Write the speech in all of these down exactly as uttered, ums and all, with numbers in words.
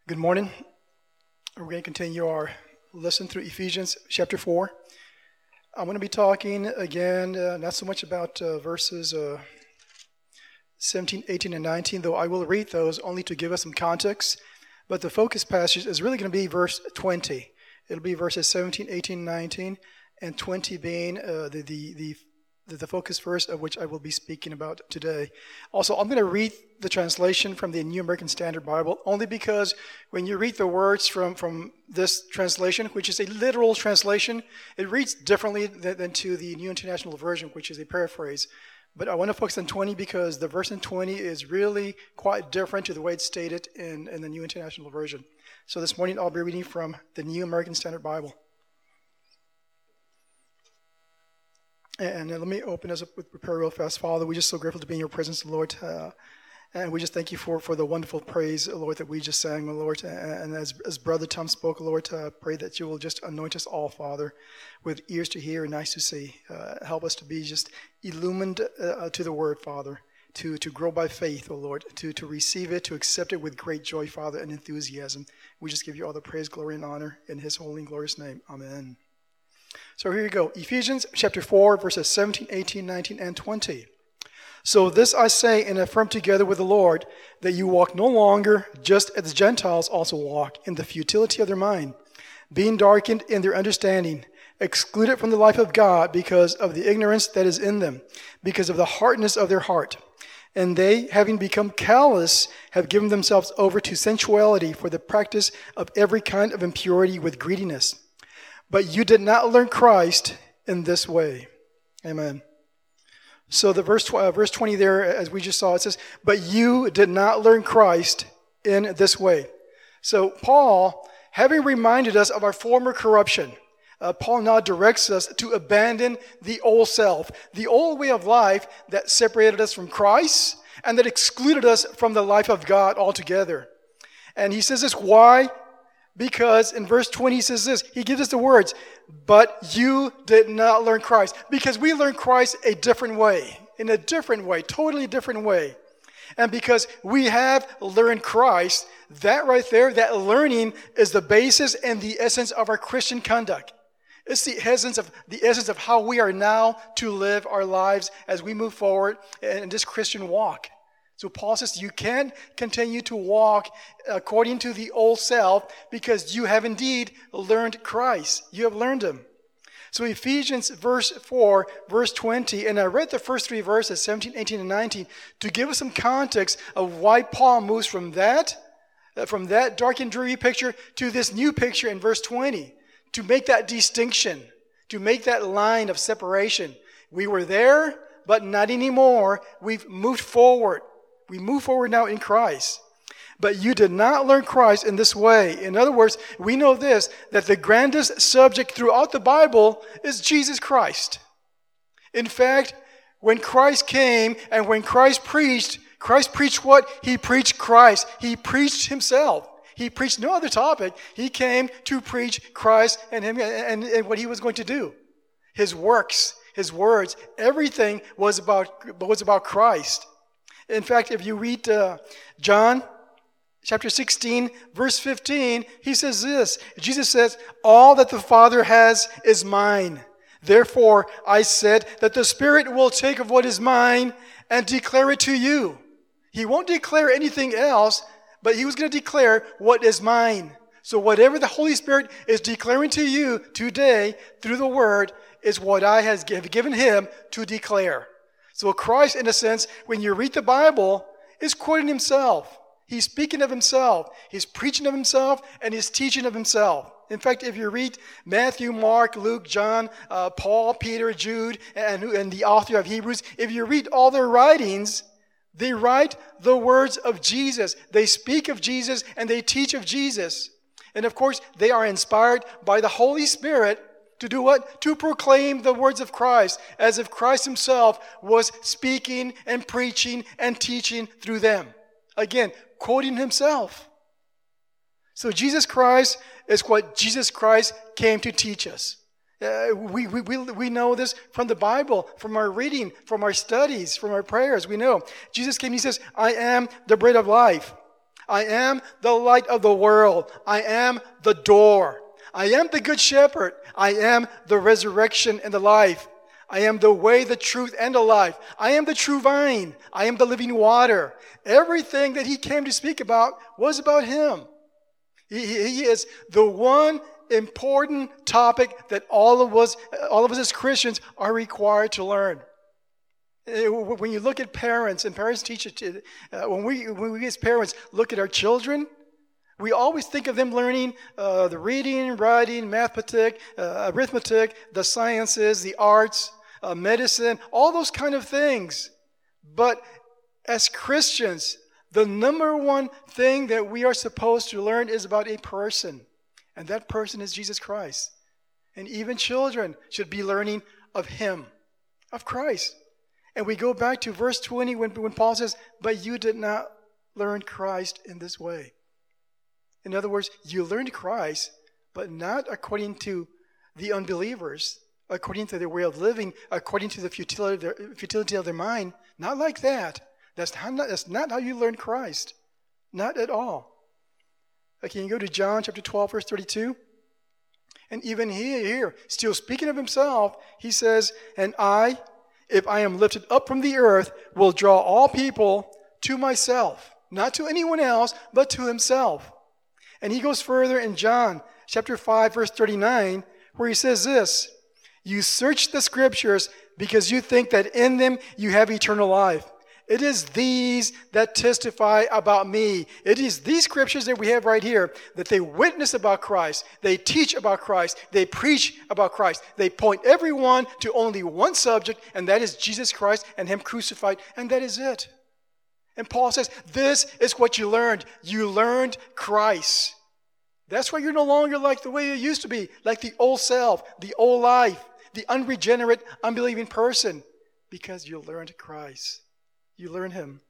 Good morning. We're going to continue our lesson through Ephesians chapter four. I'm going to be talking again, uh, not so much about uh, verses uh, seventeen, eighteen, and nineteen, though I will read those only to give us some context. But the focus passage is really going to be verse twenty. It'll be verses seventeen, eighteen, nineteen, and twenty being uh, the, the, the the focus verse of which I will be speaking about today. Also, I'm going to read the translation from the New American Standard Bible, only because when you read the words from, from this translation, which is a literal translation, it reads differently than, than to the New International Version, which is a paraphrase. But I want to focus on twenty because the verse in twenty is really quite different to the way it's stated in, in the New International Version. So this morning I'll be reading from the New American Standard Bible. And let me open us up with prayer real fast. Father, we're just so grateful to be in your presence, Lord. Uh, and we just thank you for, for the wonderful praise, Lord, that we just sang, Lord. And as, as Brother Tom spoke, Lord, I uh, pray that you will just anoint us all, Father, with ears to hear and eyes to see. Uh, help us to be just illumined uh, to the word, Father, to, to grow by faith, O Lord, to, to receive it, to accept it with great joy, Father, and enthusiasm. We just give you all the praise, glory, and honor in his holy and glorious name. Amen. So here you go. Ephesians chapter four, verses seventeen, eighteen, nineteen, and twenty. So this I say and affirm together with the Lord, that you walk no longer just as the Gentiles also walk, in the futility of their mind, being darkened in their understanding, excluded from the life of God because of the ignorance that is in them, because of the hardness of their heart. And they, having become callous, have given themselves over to sensuality for the practice of every kind of impurity with greediness. But you did not learn Christ in this way. Amen. So the verse, uh, verse twenty there, as we just saw, it says, but you did not learn Christ in this way. So Paul, having reminded us of our former corruption, uh, Paul now directs us to abandon the old self, the old way of life that separated us from Christ and that excluded us from the life of God altogether. And he says this, why? Because in verse twenty he says this, he gives us the words, but you did not learn Christ. Because we learned Christ a different way, in a different way, totally different way. And because we have learned Christ, that right there, that learning is the basis and the essence of our Christian conduct. It's the essence of the essence of how we are now to live our lives as we move forward in this Christian walk. So Paul says you can't continue to walk according to the old self because you have indeed learned Christ. You have learned him. So Ephesians verse four, verse twenty, and I read the first three verses, seventeen, eighteen, and nineteen, to give us some context of why Paul moves from that, from that dark and dreary picture to this new picture in verse twenty, to make that distinction, to make that line of separation. We were there, but not anymore. We've moved forward. We move forward now in Christ. But you did not learn Christ in this way. In other words, we know this, that the grandest subject throughout the Bible is Jesus Christ. In fact, when Christ came and when Christ preached, Christ preached what? He preached Christ. He preached himself. He preached no other topic. He came to preach Christ and him and, and what he was going to do. His works, his words, everything was about, was about Christ. In fact, if you read uh, John chapter sixteen, verse fifteen, he says this. Jesus says, all that the Father has is mine. Therefore, I said that the Spirit will take of what is mine and declare it to you. He won't declare anything else, but he was going to declare what is mine. So whatever the Holy Spirit is declaring to you today through the Word is what I have given him to declare. So Christ, in a sense, when you read the Bible, is quoting himself. He's speaking of himself. He's preaching of himself, and he's teaching of himself. In fact, if you read Matthew, Mark, Luke, John, uh, Paul, Peter, Jude, and, and the author of Hebrews, if you read all their writings, they write the words of Jesus. They speak of Jesus, and they teach of Jesus. And of course, they are inspired by the Holy Spirit to do what? To proclaim the words of Christ, as if Christ himself was speaking and preaching and teaching through them. Again, quoting himself. So Jesus Christ is what Jesus Christ came to teach us. Uh, we, we, we, we know this from the Bible, from our reading, from our studies, from our prayers. We know Jesus came, he says, I am the bread of life. I am the light of the world. I am the door. I am the good shepherd. I am the resurrection and the life. I am the way, the truth, and the life. I am the true vine. I am the living water. Everything that he came to speak about was about him. He, he is the one important topic that all of us, all of us as Christians are required to learn. When you look at parents, and parents teach it, uh, when we when we as parents look at our children, we always think of them learning uh, the reading, writing, mathematic, uh, arithmetic, the sciences, the arts, uh, medicine, all those kind of things. But as Christians, the number one thing that we are supposed to learn is about a person, and that person is Jesus Christ. And even children should be learning of him, of Christ. And we go back to verse twenty when, when Paul says, but you did not learn Christ in this way. In other words, you learned Christ, but not according to the unbelievers, according to their way of living, according to the futility of their, futility of their mind. Not like that. That's not, that's not how you learn Christ. Not at all. Okay, you go to John chapter twelve, verse thirty-two. And even he here, still speaking of himself, he says, and I, if I am lifted up from the earth, will draw all people to myself. Not to anyone else, but to himself. And he goes further in John chapter five, verse thirty-nine, where he says this, you search the scriptures because you think that in them you have eternal life. It is these that testify about me. It is these scriptures that we have right here that they witness about Christ. They teach about Christ. They preach about Christ. They point everyone to only one subject, and that is Jesus Christ and him crucified, and that is it. And Paul says, this is what you learned. You learned Christ. That's why you're no longer like the way you used to be, like the old self, the old life, the unregenerate, unbelieving person, because you learned Christ. You learn him.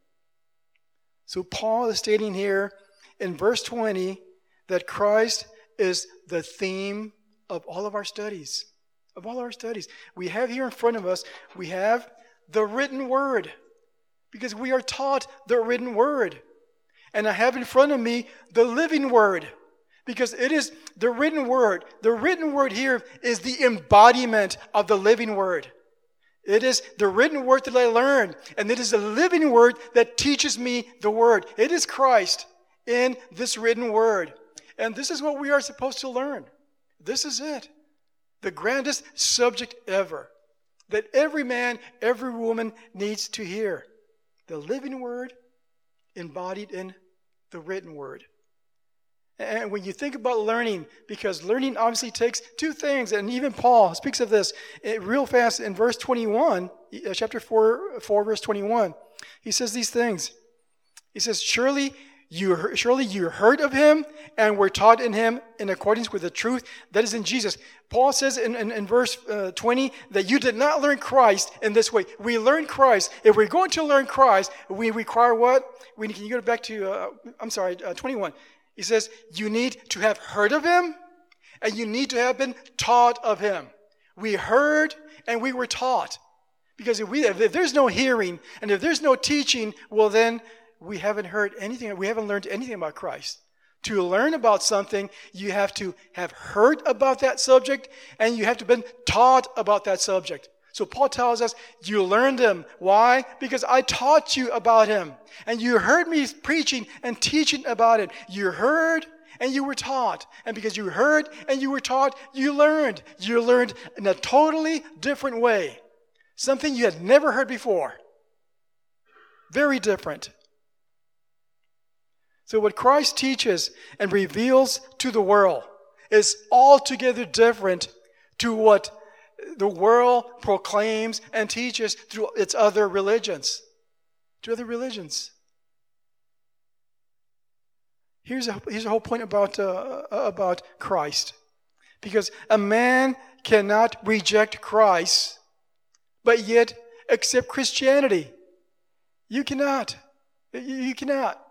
So Paul is stating here in verse twenty that Christ is the theme of all of our studies. Of all our studies. We have here in front of us, we have the written word. Because we are taught the written word. And I have in front of me the living word. Because it is the written word. The written word here is the embodiment of the living word. It is the written word that I learned, and it is the living word that teaches me the word. It is Christ in this written word. And this is what we are supposed to learn. This is it. The grandest subject ever that every man, every woman needs to hear. The living word embodied in the written word. And when you think about learning, because learning obviously takes two things, and even Paul speaks of this real fast in verse twenty-one, chapter four, four, verse twenty-one. He says these things. He says, surely you, surely you heard of him and were taught in him in accordance with the truth that is in Jesus. Paul says in, in, in verse uh, twenty that you did not learn Christ in this way. We learn Christ. If we're going to learn Christ, we require what? We, can you go back to, uh, I'm sorry, uh, twenty-one. He says, you need to have heard of him, and you need to have been taught of him. We heard, and we were taught. Because if, we, if there's no hearing, and if there's no teaching, well then, we haven't heard anything, we haven't learned anything about Christ. To learn about something, you have to have heard about that subject, and you have to have been taught about that subject. So Paul tells us, you learned him. Why? Because I taught you about him. And you heard me preaching and teaching about it. You heard and you were taught. And because you heard and you were taught, you learned. You learned in a totally different way. Something you had never heard before. Very different. So what Christ teaches and reveals to the world is altogether different to what the world proclaims and teaches through its other religions. To other religions. Here's a, here's a whole point about, uh, about Christ. Because a man cannot reject Christ, but yet accept Christianity. You cannot. You cannot.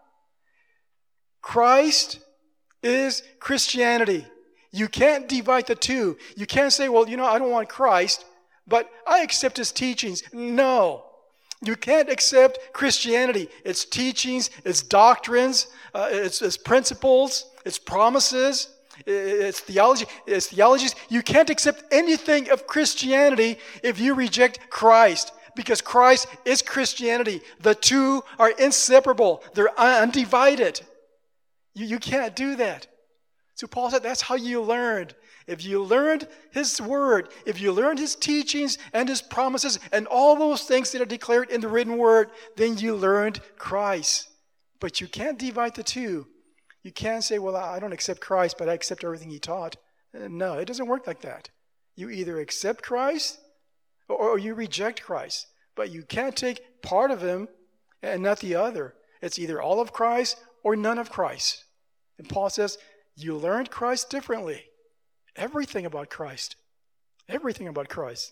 Christ is Christianity. You can't divide the two. You can't say, well, you know, I don't want Christ, but I accept his teachings. No. You can't accept Christianity, its teachings, its doctrines, uh, its, its principles, its promises, its theology, its theologies. You can't accept anything of Christianity if you reject Christ, because Christ is Christianity. The two are inseparable. They're undivided. You, you can't do that. So Paul said that's how you learned. If you learned his word, if you learned his teachings and his promises and all those things that are declared in the written word, then you learned Christ. But you can't divide the two. You can't say, well, I don't accept Christ, but I accept everything he taught. No, it doesn't work like that. You either accept Christ or you reject Christ. But you can't take part of him and not the other. It's either all of Christ or none of Christ. And Paul says, you learned Christ differently. Everything about Christ. Everything about Christ.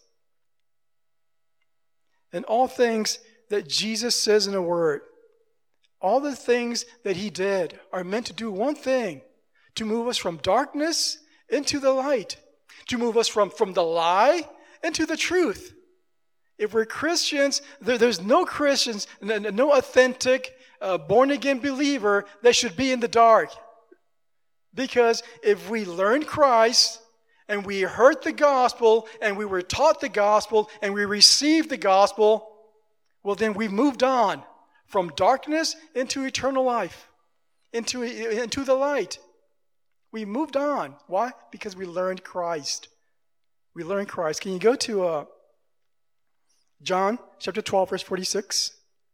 And all things that Jesus says in the Word, all the things that he did are meant to do one thing, to move us from darkness into the light, to move us from, from the lie into the truth. If we're Christians, there, there's no Christians, no authentic, uh, born-again believer that should be in the dark. Because if we learned Christ and we heard the gospel and we were taught the gospel and we received the gospel, well, then we've moved on from darkness into eternal life, into, into the light. We moved on. Why? Because we learned Christ. We learned Christ. Can you go to uh, John chapter twelve, verse forty-six?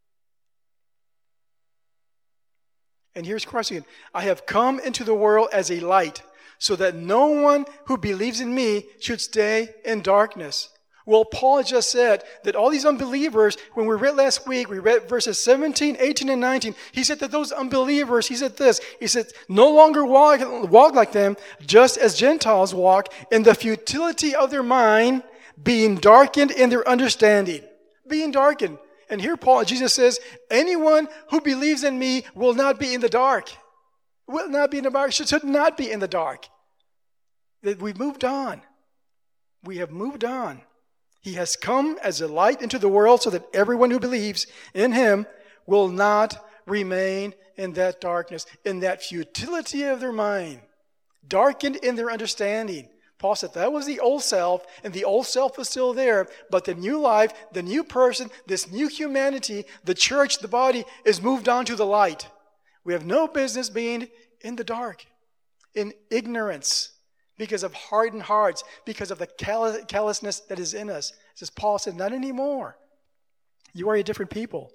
And here's Christ again. I have come into the world as a light, so that no one who believes in me should stay in darkness. Well, Paul just said that all these unbelievers, when we read last week, we read verses seventeen, eighteen, and nineteen, he said that those unbelievers, he said this, he said, no longer walk, walk like them, just as Gentiles walk in the futility of their mind, being darkened in their understanding. Being darkened. And here Paul, Jesus says, anyone who believes in me will not be in the dark. Will not be in the dark, should not be in the dark. That we've moved on. We have moved on. He has come as a light into the world so that everyone who believes in him will not remain in that darkness, in that futility of their mind, darkened in their understanding. Paul said that was the old self, and the old self was still there, but the new life, the new person, this new humanity, the church, the body, is moved on to the light. We have no business being in the dark, in ignorance, because of hardened hearts, because of the callous, callousness that is in us. As Paul said, not anymore. You are a different people.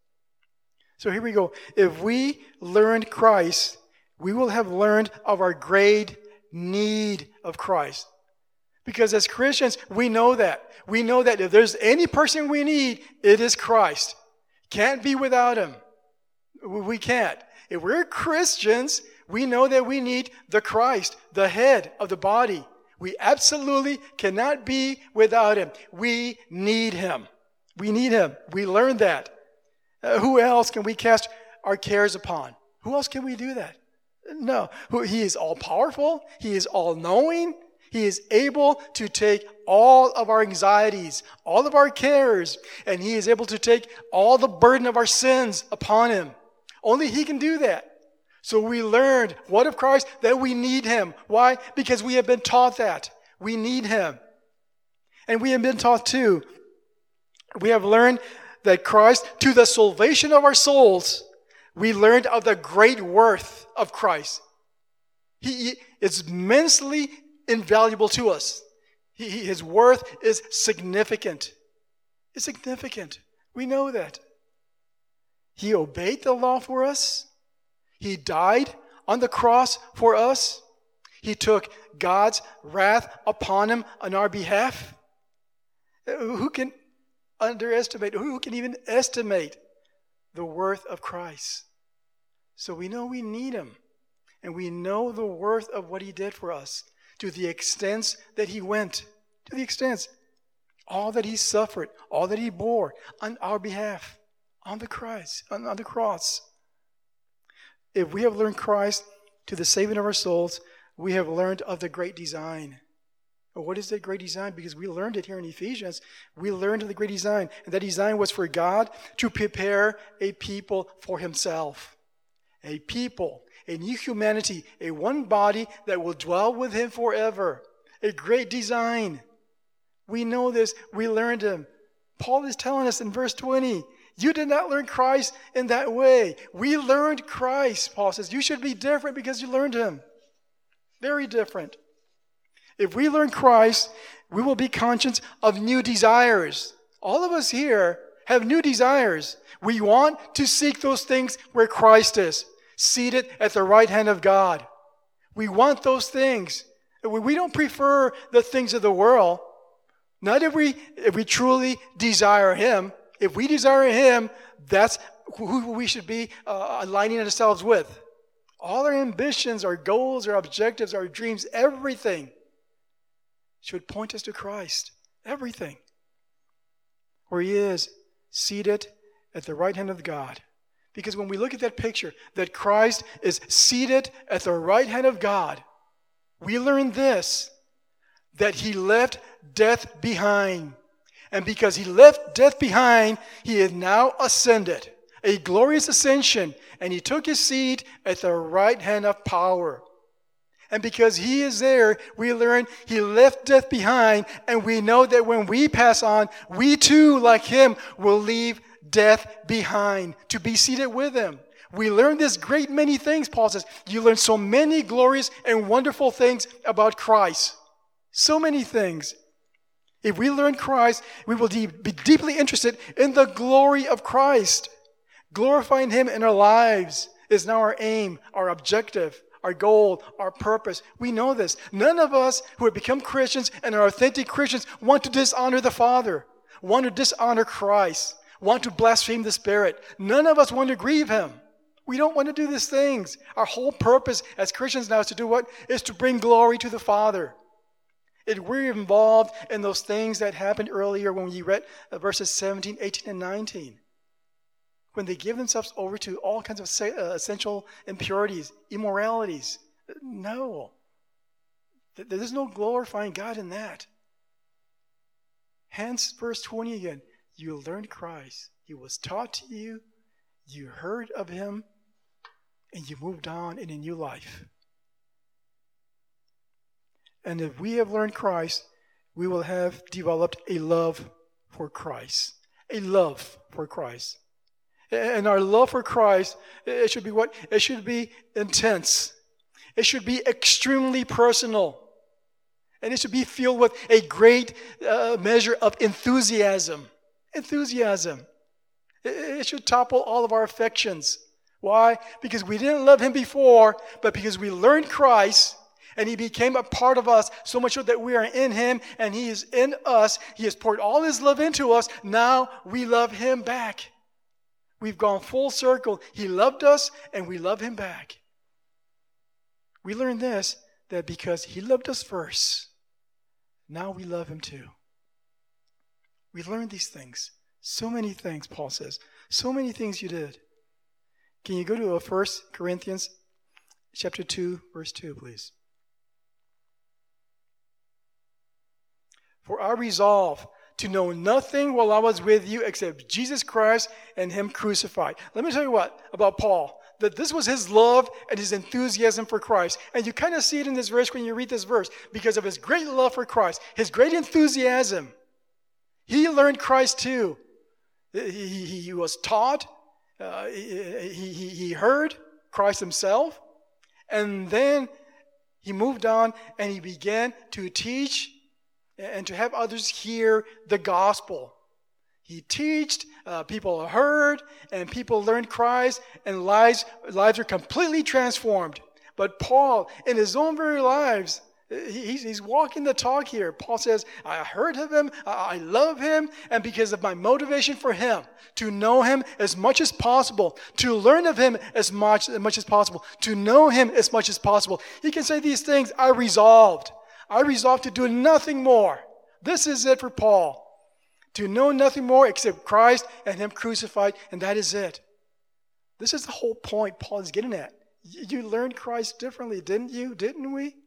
So here we go. If we learned Christ, we will have learned of our great need of Christ. Because as Christians, we know that. We know that if there's any person we need, it is Christ. Can't be without him. We can't. If we're Christians, we know that we need the Christ, the head of the body. We absolutely cannot be without him. We need him. We need him. We learned that. Uh, who else can we cast our cares upon? Who else can we do that? No. He is all-powerful. He is all-knowing. He is able to take all of our anxieties, all of our cares, and he is able to take all the burden of our sins upon him. Only he can do that. So we learned, what of Christ? That we need him. Why? Because we have been taught that. We need him. And we have been taught too. We have learned that Christ, to the salvation of our souls, we learned of the great worth of Christ. He is immensely invaluable to us. He, his worth is significant. It's significant. We know that. He obeyed the law for us. He died on the cross for us. He took God's wrath upon him on our behalf. Who can underestimate, who can even estimate the worth of Christ? So we know we need him. And we know the worth of what he did for us, to the extent that he went, to the extent, all that he suffered, all that he bore on our behalf, on the cross, on, on the cross. If we have learned Christ to the saving of our souls, we have learned of the great design. What is that great design? Because we learned it here in Ephesians. We learned the great design. And that design was for God to prepare a people for himself. A people, a new humanity, a one body that will dwell with him forever. A great design. We know this. We learned him. Paul is telling us in verse twenty, you did not learn Christ in that way. We learned Christ, Paul says. You should be different because you learned him. Very different. If we learn Christ, we will be conscious of new desires. All of us here have new desires. We want to seek those things where Christ is, seated at the right hand of God. We want those things. We don't prefer the things of the world. Not if we, if we truly desire him. If we desire him, that's who we should be uh, aligning ourselves with. All our ambitions, our goals, our objectives, our dreams, everything should point us to Christ. Everything. Where he is seated at the right hand of God. Because when we look at that picture, that Christ is seated at the right hand of God, we learn this, that he left death behind. And because he left death behind, he is now ascended. A glorious ascension. And he took his seat at the right hand of power. And because he is there, we learn he left death behind. And we know that when we pass on, we too, like him, will leave death behind to be seated with him. We learn this great many things, Paul says. You learn so many glorious and wonderful things about Christ. So many things. If we learn Christ, we will be deeply interested in the glory of Christ. Glorifying him in our lives is now our aim, our objective, our goal, our purpose. We know this. None of us who have become Christians and are authentic Christians want to dishonor the Father, want to dishonor Christ, want to blaspheme the Spirit. None of us want to grieve him. We don't want to do these things. Our whole purpose as Christians now is to do what? Is to bring glory to the Father. If we're involved in those things that happened earlier when we read verses seventeen, eighteen, and nineteen. When they give themselves over to all kinds of essential impurities, immoralities. No. There's no glorifying God in that. Hence, verse twenty again. You learned Christ. He was taught to you. You heard of him. And you moved on in a new life. And if we have learned Christ, we will have developed a love for Christ. A love for Christ. And our love for Christ, it should be what? It should be intense. It should be extremely personal. And it should be filled with a great uh, measure of enthusiasm. Enthusiasm. It, it should topple all of our affections. Why? Because we didn't love him before, but because we learned Christ, and he became a part of us, so much so that we are in him, and he is in us. He has poured all his love into us. Now we love him back. We've gone full circle. He loved us, and we love him back. We learned this, that because he loved us first, now we love him too. We learned these things. So many things, Paul says. So many things you did. Can you go to First Corinthians chapter two, verse two, please? For I resolve to know nothing while I was with you except Jesus Christ and him crucified. Let me tell you what about Paul. That this was his love and his enthusiasm for Christ. And you kind of see it in this verse when you read this verse. Because of his great love for Christ, his great enthusiasm. He learned Christ too. He, he, he was taught. Uh, he, he, he heard Christ himself. And then he moved on and he began to teach and to have others hear the gospel. He taught, uh, people heard, and people learned Christ, and lives, lives were completely transformed. But Paul, in his own very lives, he's, he's walking the talk here. Paul says, I heard of him, I love him, and because of my motivation for him, to know him as much as possible, to learn of him as much, as much as possible, to know him as much as possible. He can say these things, I resolved. I resolved to do nothing more. This is it for Paul. To know nothing more except Christ and him crucified, and that is it. This is the whole point Paul is getting at. You learned Christ differently, didn't you? Didn't we?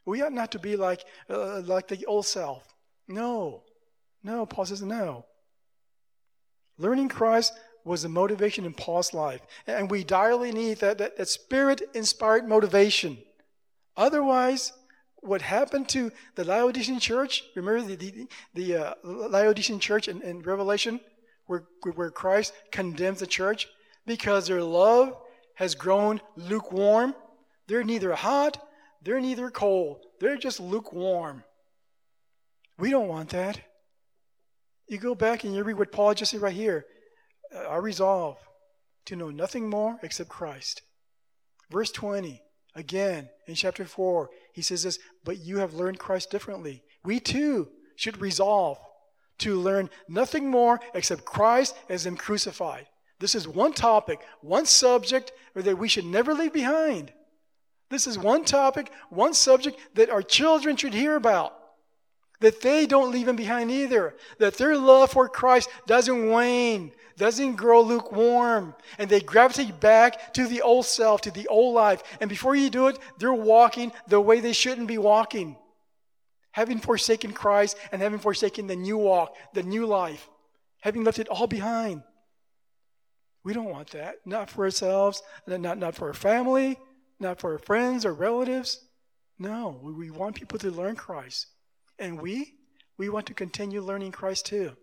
We ought not to be like, uh, like the old self. No. No, Paul says no. Learning Christ was the motivation in Paul's life. And we direly need that, that, that Spirit-inspired motivation. Otherwise, what happened to the Laodicean church, remember the, the, the uh, Laodicean church in, in Revelation, where, where Christ condemns the church? Because their love has grown lukewarm. They're neither hot, they're neither cold. They're just lukewarm. We don't want that. You go back and you read what Paul just said right here. I resolve to know nothing more except Christ. Verse twenty, again, in chapter four, he says this, but you have learned Christ differently. We too should resolve to learn nothing more except Christ as Him crucified. This is one topic, one subject that we should never leave behind. This is one topic, one subject that our children should hear about. That they don't leave Him behind either. That their love for Christ doesn't wane, doesn't grow lukewarm. And they gravitate back to the old self, to the old life. And before you do it, they're walking the way they shouldn't be walking. Having forsaken Christ and having forsaken the new walk, the new life. Having left it all behind. We don't want that. Not for ourselves, not, not for our family, not for our friends or relatives. No, we, we want people to learn Christ. And we, we want to continue learning Christ too.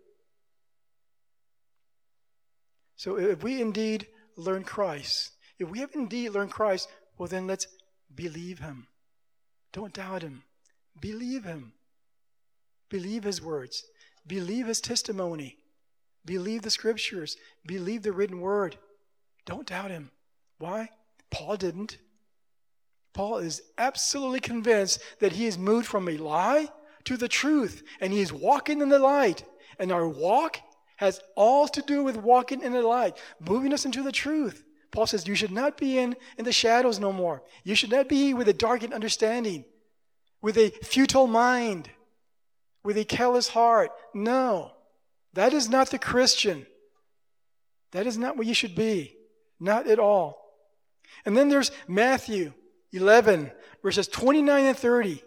So if we indeed learn Christ, if we have indeed learned Christ, well then let's believe Him. Don't doubt Him. Believe Him. Believe His words. Believe His testimony. Believe the Scriptures. Believe the written word. Don't doubt Him. Why? Paul didn't. Paul is absolutely convinced that he is moved from a lie to the truth, and he is walking in the light. And our walk has all to do with walking in the light, moving us into the truth. Paul says you should not be in, in the shadows no more. You should not be with a darkened understanding, with a futile mind, with a callous heart. No, that is not the Christian. That is not what you should be. Not at all. And then there's Matthew eleven, verses twenty-nine and thirty.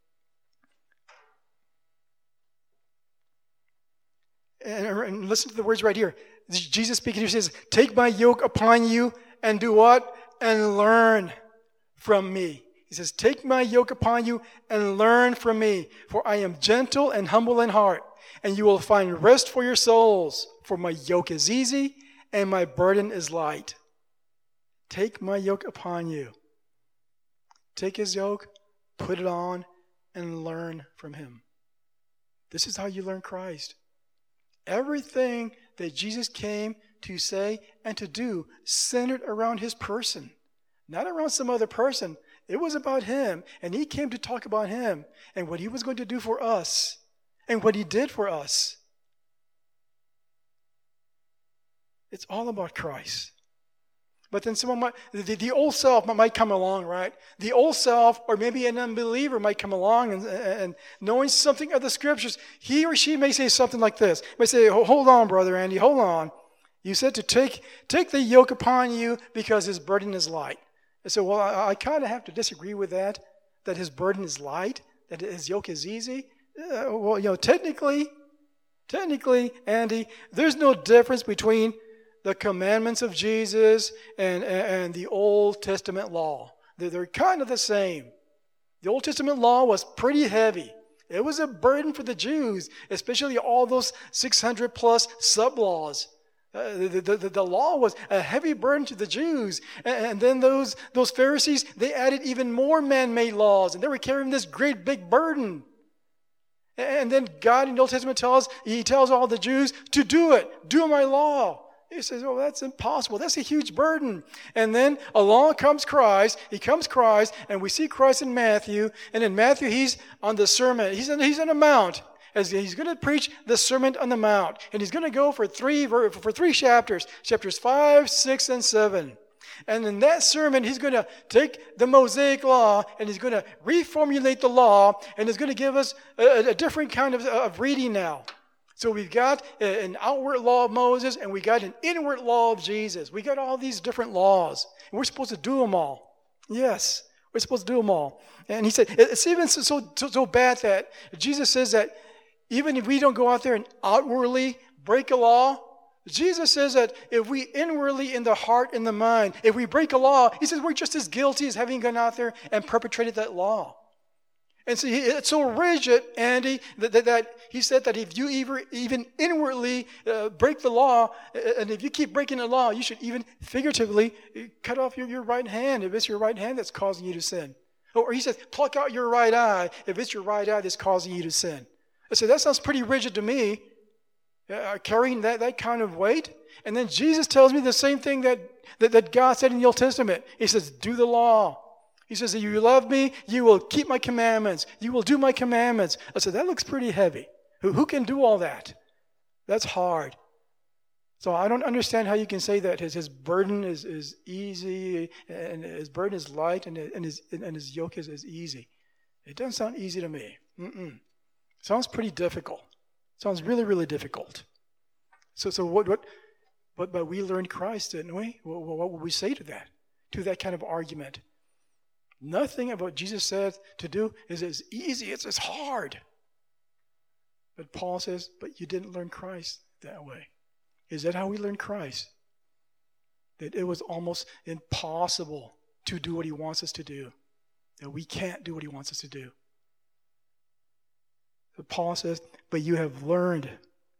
And listen to the words right here. Jesus speaking here says, take my yoke upon you and do what? And learn from me. He says, take my yoke upon you and learn from me. For I am gentle and humble in heart. And you will find rest for your souls. For my yoke is easy and my burden is light. Take my yoke upon you. Take His yoke, put it on, and learn from Him. This is how you learn Christ. Everything that Jesus came to say and to do centered around His person, not around some other person. It was about Him, and He came to talk about Him and what He was going to do for us and what He did for us. It's all about Christ. But then someone might, the, the old self might come along, right? The old self, or maybe an unbeliever might come along and, and knowing something of the Scriptures, he or she may say something like this. May say, hold on, Brother Andy, hold on. You said to take, take the yoke upon you because His burden is light. And so, well, I, I kind of have to disagree with that, that His burden is light, that His yoke is easy. Uh, well, you know, technically, technically, Andy, there's no difference between the commandments of Jesus and, and the Old Testament law. They're, they're kind of the same. The Old Testament law was pretty heavy. It was a burden for the Jews, especially all those six hundred plus sub-laws. Uh, the, the, the law was a heavy burden to the Jews. And, and then those, those Pharisees, they added even more man-made laws, and they were carrying this great big burden. And then God in the Old Testament tells, He tells all the Jews to do it. Do my law. He says, oh, that's impossible. That's a huge burden. And then along comes Christ. He comes Christ, and we see Christ in Matthew. And in Matthew, He's on the sermon. He's on, he's on a mount. As he's going to preach the Sermon on the Mount. And He's going to go for three, for three chapters. Chapters five, six, and seven. And in that sermon, He's going to take the Mosaic law, and He's going to reformulate the law, and He's going to give us a, a different kind of, of reading now. So we've got an outward law of Moses, and we got an inward law of Jesus. We got all these different laws, and we're supposed to do them all. Yes, We're supposed to do them all. And he said, it's even so, so, so bad that Jesus says that even if we don't go out there and outwardly break a law, Jesus says that if we inwardly in the heart and the mind, if we break a law, he says we're just as guilty as having gone out there and perpetrated that law. And so he, it's so rigid, Andy, that, that, that he said that if you even, even inwardly uh, break the law, and if you keep breaking the law, you should even figuratively cut off your, your right hand if it's your right hand that's causing you to sin. Or he says, pluck out your right eye if it's your right eye that's causing you to sin. I said, that sounds pretty rigid to me, uh, carrying that, that kind of weight. And then Jesus tells me the same thing that, that, that God said in the Old Testament. He says, do the law. He says, if you love me, you will keep my commandments. You will do my commandments. I said, that looks pretty heavy. Who, who can do all that? That's hard. So I don't understand how you can say that his, his burden is, is easy, and his burden is light, and, and, his, and his yoke is, is easy. It doesn't sound easy to me. Mm-mm. Sounds pretty difficult. Sounds really, really difficult. So, so what, what, but, but we learned Christ, didn't we? What, what would we say to that? To that kind of argument? Nothing of what Jesus said to do is as easy, it's as hard. But Paul says, but you didn't learn Christ that way. Is that how we learned Christ? That it was almost impossible to do what he wants us to do. That we can't do what he wants us to do. But Paul says, but you have learned.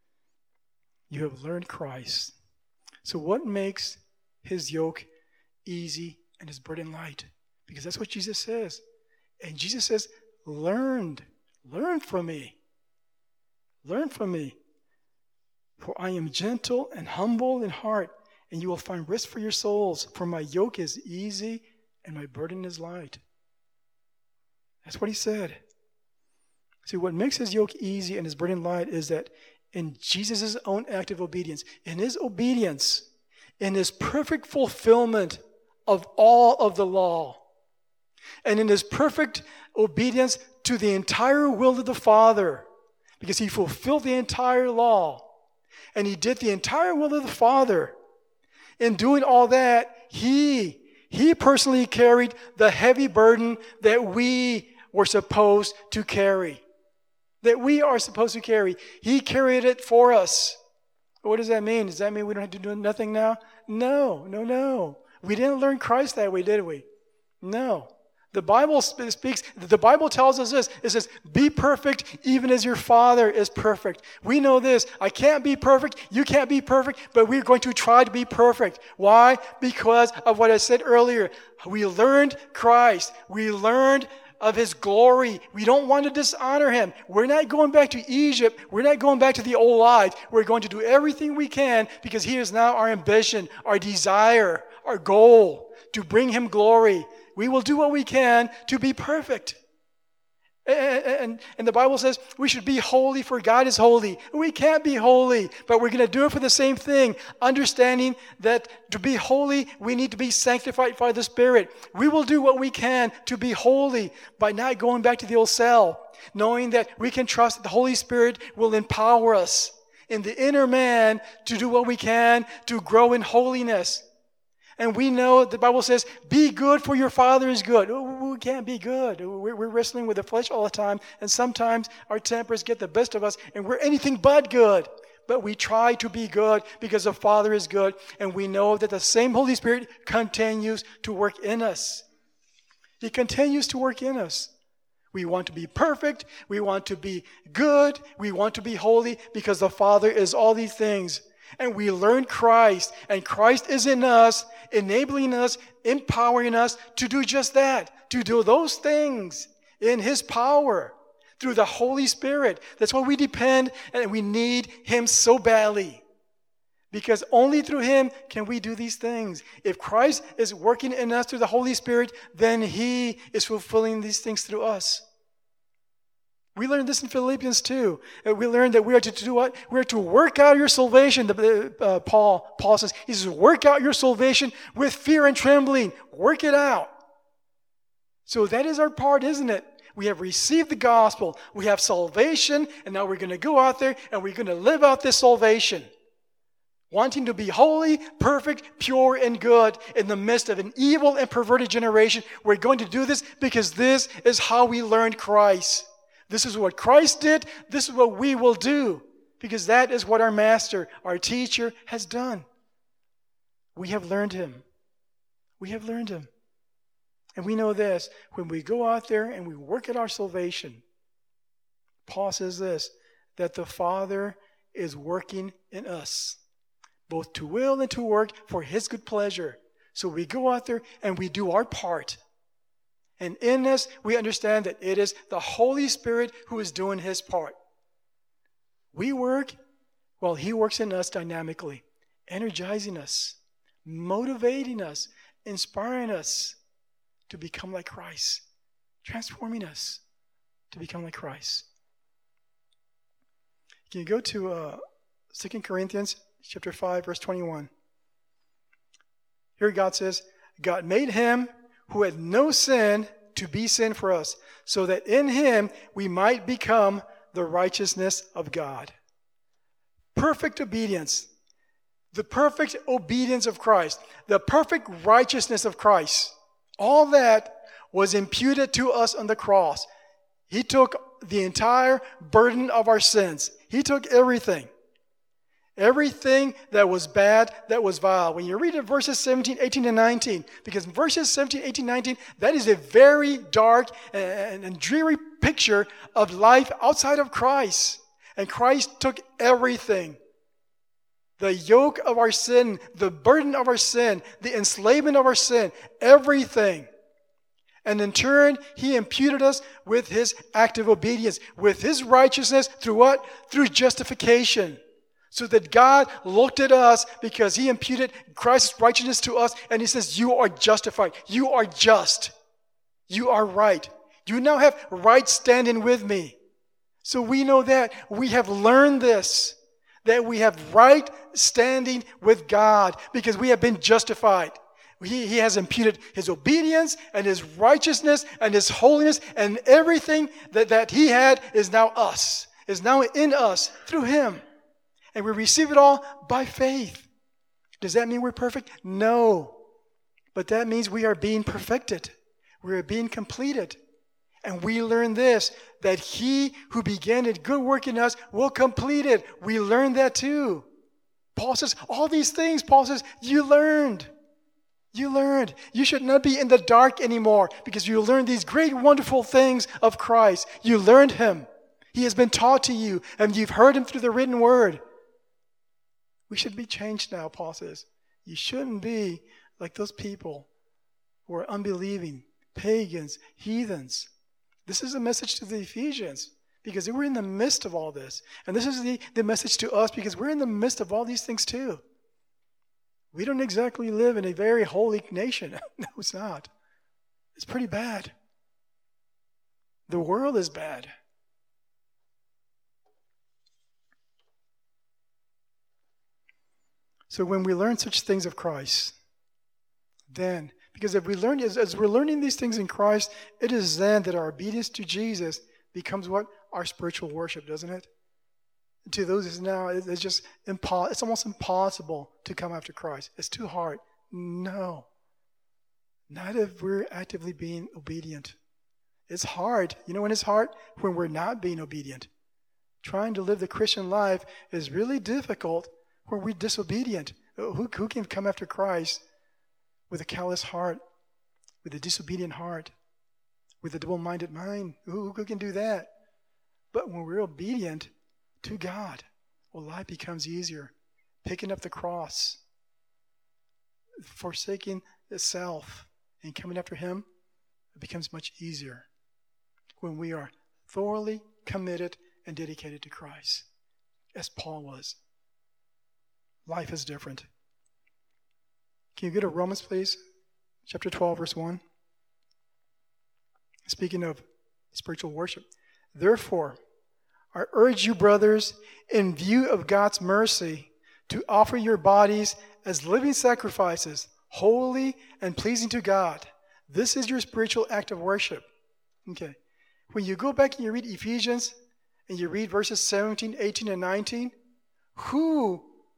You have learned Christ. So what makes his yoke easy and his burden light? Because that's what Jesus says. And Jesus says, learned. Learn from me. Learn from me. For I am gentle and humble in heart, and you will find rest for your souls. For my yoke is easy and my burden is light. That's what he said. See, what makes his yoke easy and his burden light is that in Jesus' own act of obedience, in his obedience, in his perfect fulfillment of all of the law, and in his perfect obedience to the entire will of the Father, because he fulfilled the entire law, and he did the entire will of the Father. In doing all that, he, he personally carried the heavy burden that we were supposed to carry. That we are supposed to carry. He carried it for us. What does that mean? Does that mean we don't have to do nothing now? No, no, no. We didn't learn Christ that way, did we? No. The Bible speaks, the Bible tells us this. It says, be perfect even as your Father is perfect. We know this. I can't be perfect. You can't be perfect, but we're going to try to be perfect. Why? Because of what I said earlier. We learned Christ. We learned of his glory. We don't want to dishonor him. We're not going back to Egypt. We're not going back to the old life. We're going to do everything we can because he is now our ambition, our desire, our goal to bring him glory. We will do what we can to be perfect. And, and, and the Bible says we should be holy for God is holy. We can't be holy, but we're going to do it for the same thing, understanding that to be holy, we need to be sanctified by the Spirit. We will do what we can to be holy by not going back to the old cell, knowing that we can trust that the Holy Spirit will empower us in the inner man to do what we can to grow in holiness. And we know the Bible says, be good for your Father is good. We can't be good. We're wrestling with the flesh all the time. And sometimes our tempers get the best of us and we're anything but good. But we try to be good because the Father is good. And we know that the same Holy Spirit continues to work in us. He continues to work in us. We want to be perfect. We want to be good. We want to be holy because the Father is all these things. And we learn Christ, and Christ is in us, enabling us, empowering us to do just that, to do those things in his power through the Holy Spirit. That's why we depend and we need him so badly. Because only through him can we do these things. If Christ is working in us through the Holy Spirit, then he is fulfilling these things through us. We learned this in Philippians too. We learned that we are to do what? We are to work out your salvation. Uh, Paul, Paul says, he says, work out your salvation with fear and trembling. Work it out. So that is our part, isn't it? We have received the gospel. We have salvation, and now we're going to go out there and we're going to live out this salvation. wanting to be holy, perfect, pure, and good in the midst of an evil and perverted generation. We're going to do this because this is how we learned Christ. This is what Christ did. This is what we will do because that is what our master, our teacher, has done. We have learned him. We have learned him. And we know this, when we go out there and we work at our salvation, Paul says this, that the Father is working in us, both to will and to work for his good pleasure. So we go out there and we do our part. And in this, we understand that it is the Holy Spirit who is doing his part. We work while he works in us dynamically, energizing us, motivating us, inspiring us to become like Christ, transforming us to become like Christ. Can you go to uh, Second Corinthians chapter five, verse twenty-one? Here God says, God made him who had no sin to be sin for us, so that in him we might become the righteousness of God. Perfect obedience. The perfect obedience of Christ. The perfect righteousness of Christ. All that was imputed to us on the cross. He took the entire burden of our sins. He took everything. Everything that was bad, that was vile. When you read it, verses seventeen, eighteen, and nineteen, because verses seventeen, eighteen, nineteen, that is a very dark and, and dreary picture of life outside of Christ. And Christ took everything. The yoke of our sin, the burden of our sin, the enslavement of our sin, everything. And in turn, he imputed us with his active obedience, with his righteousness through what? Through justification. So that God looked at us because he imputed Christ's righteousness to us and he says, you are justified. You are just. You are right. You now have right standing with me. So we know that. We have learned this. That we have right standing with God because we have been justified. He, he has imputed his obedience and his righteousness and his holiness and everything that, that he had is now us, is now in us through him. And we receive it all by faith. Does that mean we're perfect? No. But that means we are being perfected. We are being completed. And we learn this, that he who began a good work in us will complete it. We learned that too. Paul says, all these things, Paul says, you learned. You learned. You should not be in the dark anymore because you learned these great, wonderful things of Christ. You learned him. He has been taught to you, and you've heard him through the written word. We should be changed now, Paul says. You shouldn't be like those people who are unbelieving, pagans, heathens. This is a message to the Ephesians because they were in the midst of all this. And this is the, the message to us because we're in the midst of all these things too. We don't exactly live in a very holy nation. No, it's not. It's pretty bad. The world is bad. So when we learn such things of Christ, then, because if we learn, as, as we're learning these things in Christ, it is then that our obedience to Jesus becomes what? Our spiritual worship, doesn't it? To those who now, it's just impo- it's almost impossible to come after Christ. It's too hard. No. Not if we're actively being obedient. It's hard. You know when it's hard? When we're not being obedient. Trying to live the Christian life is really difficult when we're disobedient. Who, who can come after Christ with a callous heart, with a disobedient heart, with a double-minded mind? Who, who can do that? But when we're obedient to God, well, life becomes easier. Picking up the cross, forsaking the self, and coming after him, it becomes much easier when we are thoroughly committed and dedicated to Christ, as Paul was. Life is different. Can you go to Romans, please? Chapter twelve, verse one. Speaking of spiritual worship. Therefore, I urge you, brothers, in view of God's mercy, to offer your bodies as living sacrifices, holy and pleasing to God. This is your spiritual act of worship. Okay. When you go back and you read Ephesians, and you read verses seventeen, eighteen, and nineteen, who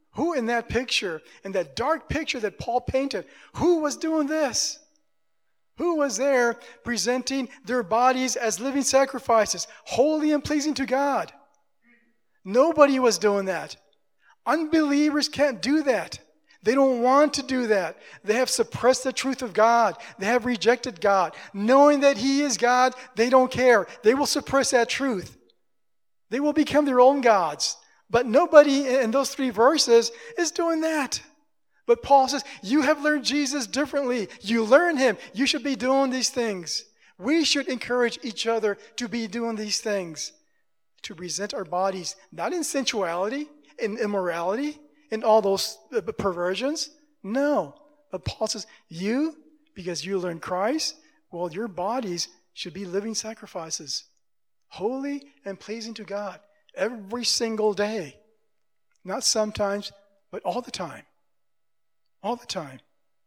Who in that picture, in that dark picture that Paul painted, who was doing this? Who was there presenting their bodies as living sacrifices, holy and pleasing to God? Nobody was doing that. Unbelievers can't do that. They don't want to do that. They have suppressed the truth of God. They have rejected God. Knowing that He is God, they don't care. They will suppress that truth. They will become their own gods. But nobody in those three verses is doing that. But Paul says, you have learned Jesus differently. You learn Him. You should be doing these things. We should encourage each other to be doing these things. To present our bodies, not in sensuality, in immorality, in all those perversions. No. But Paul says, you, because you learned Christ, well, your bodies should be living sacrifices. Holy and pleasing to God. Every single day. Not sometimes, but all the time. All the time.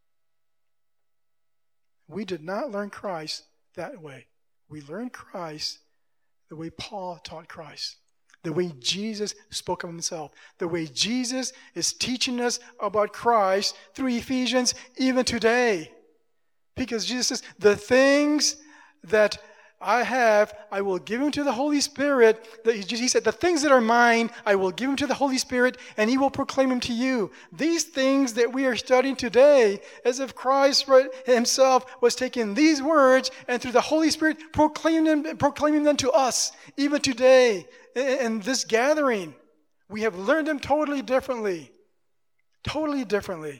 We did not learn Christ that way. We learned Christ the way Paul taught Christ. The way Jesus spoke of Himself. The way Jesus is teaching us about Christ through Ephesians even today. Because Jesus says, the things that I have, I will give Him to the Holy Spirit. He said, the things that are mine, I will give Him to the Holy Spirit, and He will proclaim them to you. These things that we are studying today, as if Christ Himself was taking these words and through the Holy Spirit proclaiming them, proclaiming them to us, even today, in this gathering. We have learned them totally differently. Totally differently.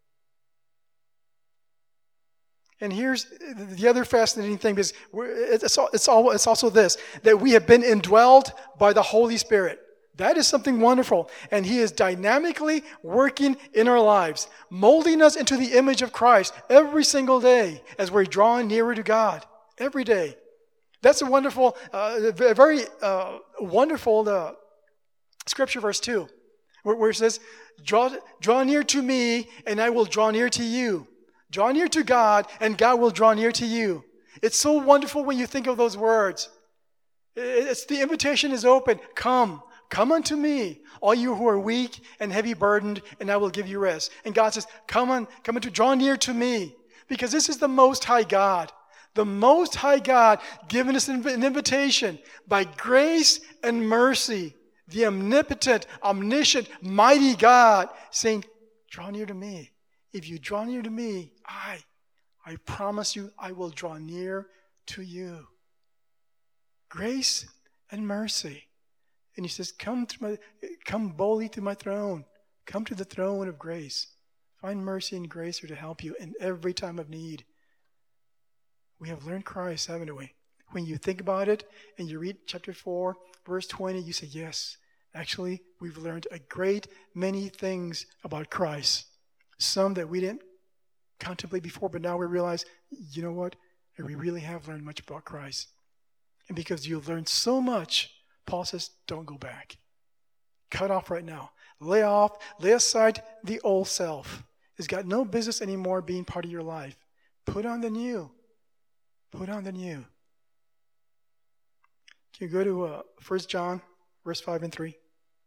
And here's the other fascinating thing, because it's, it's, it's also this, that we have been indwelled by the Holy Spirit. That is something wonderful. And He is dynamically working in our lives, molding us into the image of Christ every single day as we're drawing nearer to God. Every day. That's a wonderful, uh, a very uh, wonderful uh, scripture verse too, where, where it says, draw, draw near to me and I will draw near to you. Draw near to God, and God will draw near to you. It's so wonderful when you think of those words. It's the invitation is open. Come, come unto me, all you who are weak and heavy burdened, and I will give you rest. And God says, come on, come unto, draw near to me, because this is the Most High God. The Most High God giving us an invitation by grace and mercy. The omnipotent, omniscient, mighty God saying, draw near to me. If you draw near to me, I, I promise you, I will draw near to you. Grace and mercy. And He says, come to my, come boldly to my throne. Come to the throne of grace. Find mercy and grace here to help you in every time of need. We have learned Christ, haven't we? When you think about it and you read chapter four, verse twenty, you say, yes, actually, we've learned a great many things about Christ. Some that we didn't contemplate before, but now we realize, you know what? We really have learned much about Christ. And because you've learned so much, Paul says, don't go back. Cut off right now. Lay off, lay aside the old self. It's got no business anymore being part of your life. Put on the new. Put on the new. Can you go to uh, First John, verse five and three?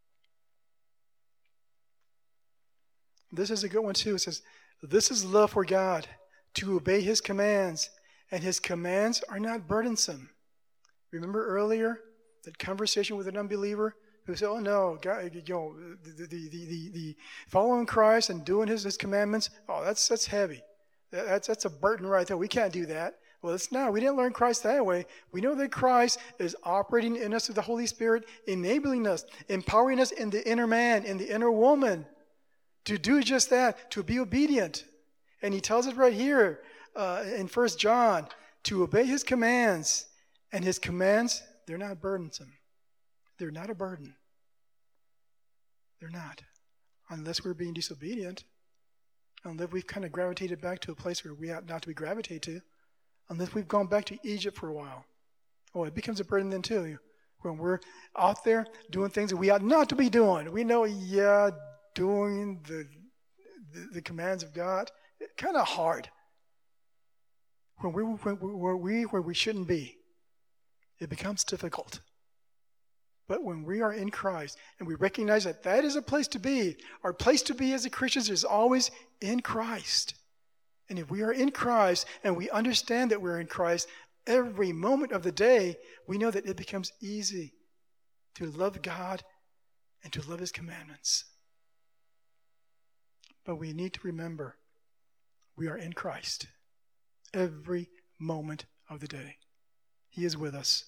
This is a good one too. It says, this is love for God, to obey His commands, and His commands are not burdensome. Remember earlier that conversation with an unbeliever who said, oh no, God, you know, the, the, the, the, the following Christ and doing His, his commandments, oh, that's that's heavy. That's, that's a burden right there. We can't do that. Well, it's not. We didn't learn Christ that way. We know that Christ is operating in us through the Holy Spirit, enabling us, empowering us in the inner man, in the inner woman, to do just that, to be obedient. And He tells it right here uh, in First John, to obey His commands. And His commands, they're not burdensome. They're not a burden. They're not. Unless we're being disobedient. Unless we've kind of gravitated back to a place where we ought not to be gravitated to. Unless we've gone back to Egypt for a while. Oh, it becomes a burden then too. When we're out there doing things that we ought not to be doing. We know, yeah, doing the, the, the commands of God, kind of hard. When we when we where we shouldn't be, it becomes difficult. But when we are in Christ and we recognize that that is a place to be, our place to be as a Christians is always in Christ. And if we are in Christ and we understand that we're in Christ, every moment of the day, we know that it becomes easy to love God and to love His commandments. But we need to remember, we are in Christ every moment of the day. He is with us.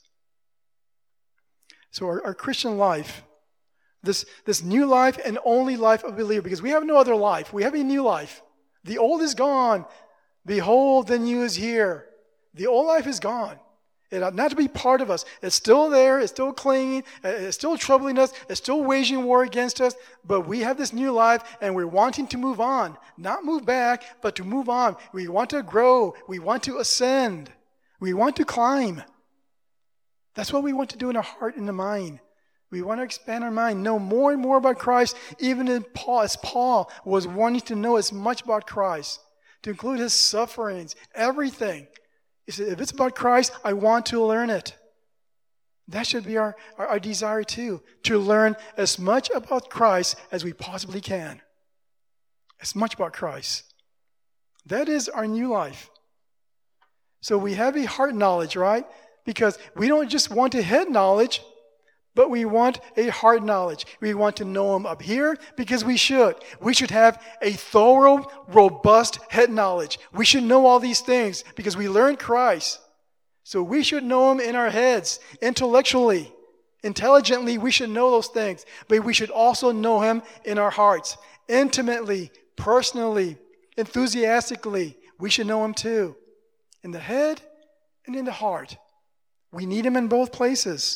So our, our Christian life, this, this new life and only life of a believer, because we have no other life. We have a new life. The old is gone. Behold, the new is here. The old life is gone. It ought not to be part of us. It's still there. It's still clinging. It's still troubling us. It's still waging war against us. But we have this new life, and we're wanting to move on. Not move back, but to move on. We want to grow. We want to ascend. We want to climb. That's what we want to do in our heart and the mind. We want to expand our mind, know more and more about Christ, even as Paul, as Paul was wanting to know as much about Christ, to include His sufferings, everything. He said, if it's about Christ, I want to learn it. That should be our, our, our desire too, to learn as much about Christ as we possibly can. As much about Christ. That is our new life. So we have a heart knowledge, right? Because we don't just want a head knowledge, but we want a heart knowledge. We want to know Him up here because we should. We should have a thorough, robust head knowledge. We should know all these things because we learned Christ. So we should know Him in our heads, intellectually, intelligently. We should know those things. But we should also know Him in our hearts, intimately, personally, enthusiastically. We should know Him too, in the head and in the heart. We need Him in both places.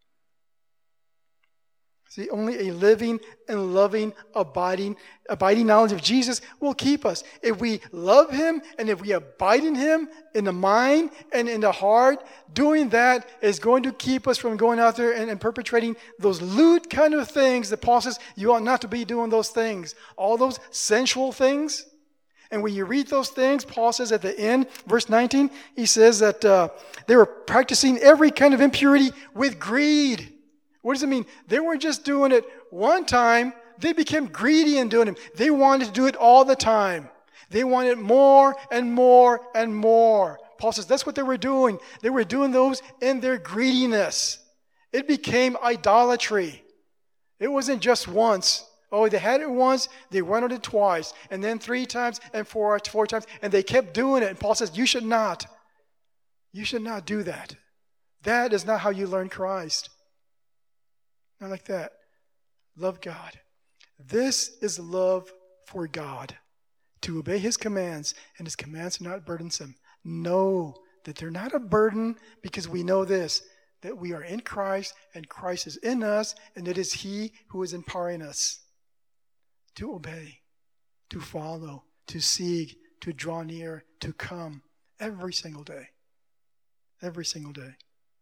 See, only a living and loving, abiding, abiding knowledge of Jesus will keep us. If we love Him and if we abide in Him in the mind and in the heart, doing that is going to keep us from going out there and, and perpetrating those lewd kind of things that Paul says you ought not to be doing those things. All those sensual things. And when you read those things, Paul says at the end, verse nineteen, he says that uh, they were practicing every kind of impurity with greed. What does it mean? They weren't just doing it one time. They became greedy in doing it. They wanted to do it all the time. They wanted more and more and more. Paul says that's what they were doing. They were doing those in their greediness. It became idolatry. It wasn't just once. Oh, they had it once, they went on it twice, and then three times, and four, four times, and they kept doing it. And Paul says, you should not. You should not do that. That is not how you learn Christ. Not like that. Love God. This is love for God. To obey His commands, and His commands are not burdensome. Know that they're not a burden because we know this, that we are in Christ, and Christ is in us, and it is He who is empowering us to obey, to follow, to seek, to draw near, to come every single day. Every single day.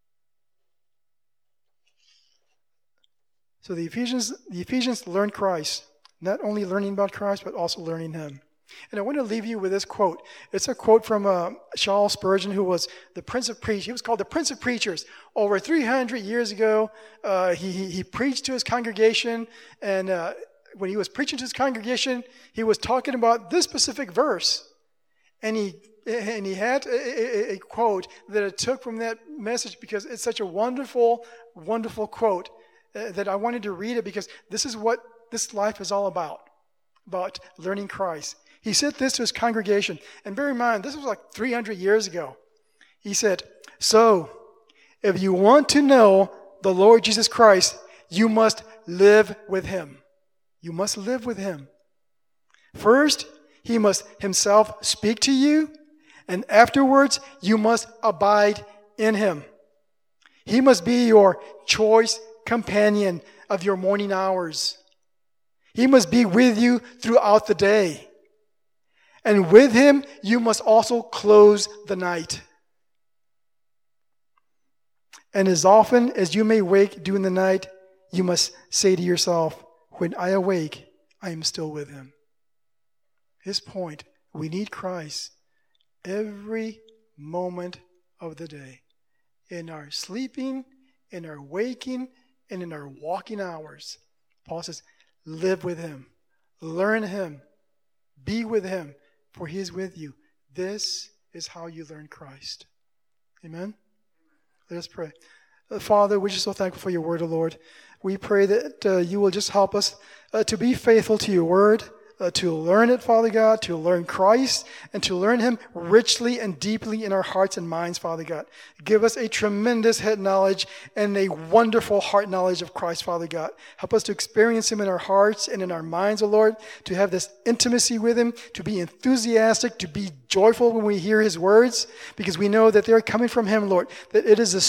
So the Ephesians, the Ephesians learned Christ, not only learning about Christ, but also learning Him. And I want to leave you with this quote. It's a quote from uh, Charles Spurgeon, who was the Prince of Preachers. He was called the Prince of Preachers. Over three hundred years ago, uh, he, he, he preached to his congregation, and uh, when he was preaching to his congregation, he was talking about this specific verse. And he and he had a, a, a quote that I took from that message because it's such a wonderful, wonderful quote uh, that I wanted to read it because this is what this life is all about, about learning Christ. He said this to his congregation. And bear in mind, this was like three hundred years ago. He said, so, if you want to know the Lord Jesus Christ, you must live with Him. You must live with Him. First, He must Himself speak to you, and afterwards, you must abide in Him. He must be your choice companion of your morning hours. He must be with you throughout the day. And with Him, you must also close the night. And as often as you may wake during the night, you must say to yourself, when I awake, I am still with Him. His point, we need Christ every moment of the day. In our sleeping, in our waking, and in our walking hours. Paul says, live with him, learn him, be with him, for he is with you. This is how you learn Christ. Amen? Let us pray. Uh, Father, we're just so thankful for your word, O Lord. We pray that uh, you will just help us uh, to be faithful to your word, uh, to learn it, Father God, to learn Christ, and to learn him richly and deeply in our hearts and minds, Father God. Give us a tremendous head knowledge and a wonderful heart knowledge of Christ, Father God. Help us to experience him in our hearts and in our minds, O Lord, to have this intimacy with him, to be enthusiastic, to be joyful when we hear his words, because we know that they're coming from him, Lord, that it is a